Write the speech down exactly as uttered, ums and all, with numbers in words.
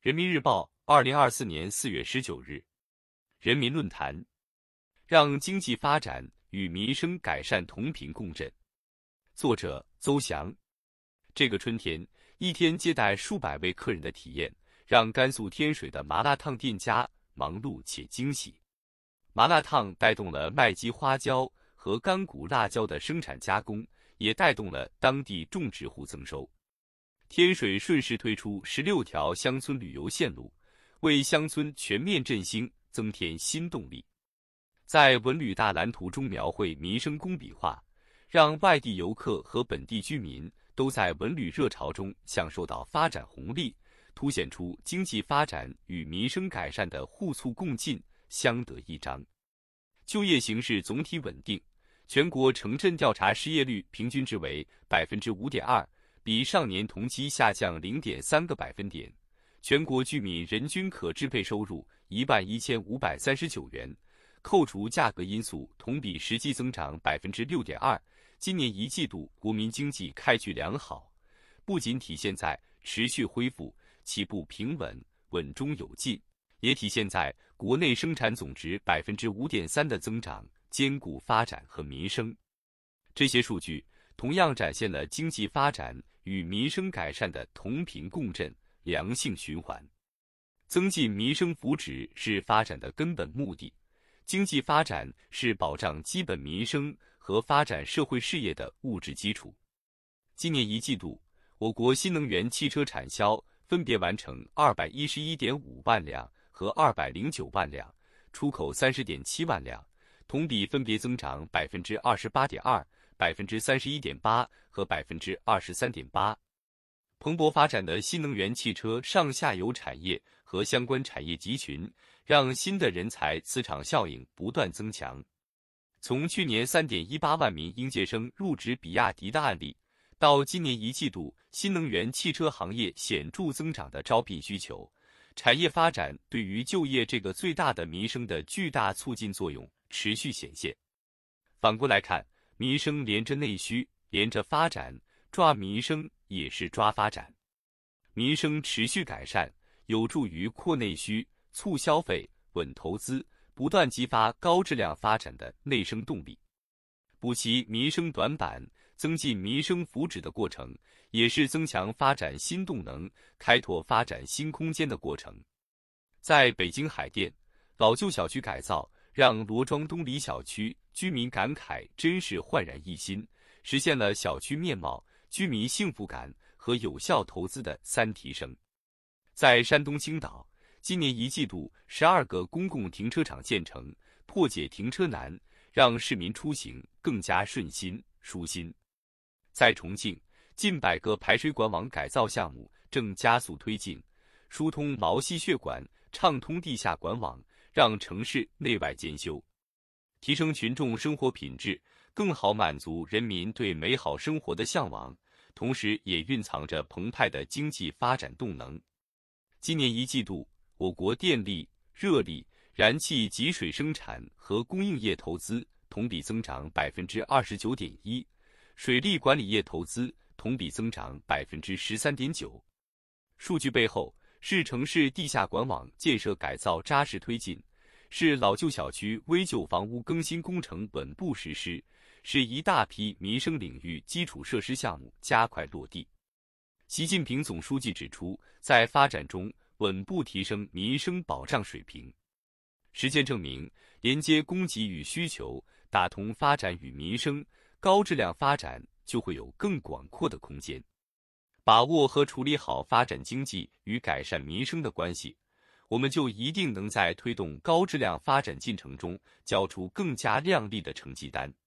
人民日报，二零二四年四月十九日。人民论坛，让经济发展与民生改善同频共振。作者邹翔。这个春天，一天接待数百位客人的体验，让甘肃天水的麻辣烫店家忙碌且惊喜。麻辣烫带动了麦积花椒和干谷辣椒的生产加工，也带动了当地种植户增收。天水顺势推出十六条乡村旅游线路，为乡村全面振兴增添新动力。在文旅大蓝图中描绘民生工笔画，让外地游客和本地居民都在文旅热潮中享受到发展红利，凸显出经济发展与民生改善的互促共进，相得益彰。就业形势总体稳定，全国城镇调查失业率平均值为 百分之五点二，比上年同期下降 零点三个百分点，全国居民人均可支配收入一万一千五百三十九元，扣除价格因素，同比实际增长 百分之六点二。今年一季度国民经济开局良好，不仅体现在持续恢复、起步平稳、稳中有进，也体现在国内生产总值 百分之五点三 的增长，兼顾发展和民生。这些数据同样展现了经济发展与民生改善的同频共振、良性循环。增进民生福祉是发展的根本目的，经济发展是保障基本民生和发展社会事业的物质基础。今年一季度，我国新能源汽车产销分别完成 二百一十一点五万辆和二百零九万辆，出口 三十点七万辆，同比分别增长 百分之二十八点二、百分之三十一点八 和 百分之二十三点八。蓬勃发展的新能源汽车上下游产业和相关产业集群，让新的人才磁场效应不断增强。从去年 三点一八万名应届生入职比亚迪的案例，到今年一季度新能源汽车行业显著增长的招聘需求，产业发展对于就业这个最大的民生的巨大促进作用持续显现。反过来看，民生连着内需，连着发展，抓民生也是抓发展。民生持续改善，有助于扩内需、促消费、稳投资，不断激发高质量发展的内生动力。补齐民生短板，增进民生福祉的过程，也是增强发展新动能、开拓发展新空间的过程。在北京海淀，老旧小区改造让罗庄东里小区居民感慨真是焕然一新，实现了小区面貌、居民幸福感和有效投资的三提升。在山东青岛，今年一季度十二个公共停车场建成，破解停车难，让市民出行更加顺心舒心。在重庆，近百个排水管网改造项目正加速推进，疏通毛细血管，畅通地下管网，让城市内外兼修，提升群众生活品质，更好满足人民对美好生活的向往，同时也蕴藏着澎湃的经济发展动能。今年一季度，我国电力、热力、燃气集水生产和供应业投资同比增长 百分之二十九点一， 水利管理业投资同比增长 百分之十三点九。 数据背后是城市地下管网建设改造扎实推进，是老旧小区危旧房屋更新工程稳步实施，是一大批民生领域基础设施项目加快落地。习近平总书记指出，在发展中稳步提升民生保障水平。实践证明，连接供给与需求，打通发展与民生，高质量发展就会有更广阔的空间。把握和处理好发展经济与改善民生的关系，我们就一定能在推动高质量发展进程中交出更加亮丽的成绩单。